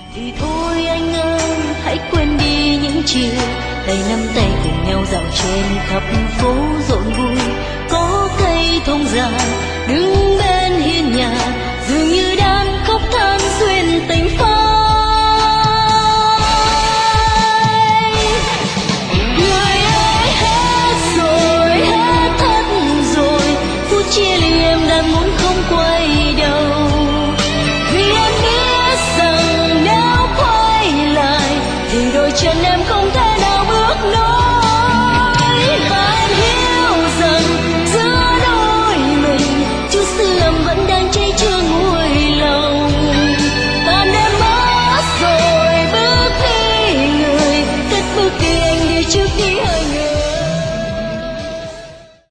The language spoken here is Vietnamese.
Thì thôi anh ơi, hãy quên đi những chiều tay nắm tay cùng nhau dạo trên khắp phố rộn vui. Có cây thông dài đứng bên hiên nhà,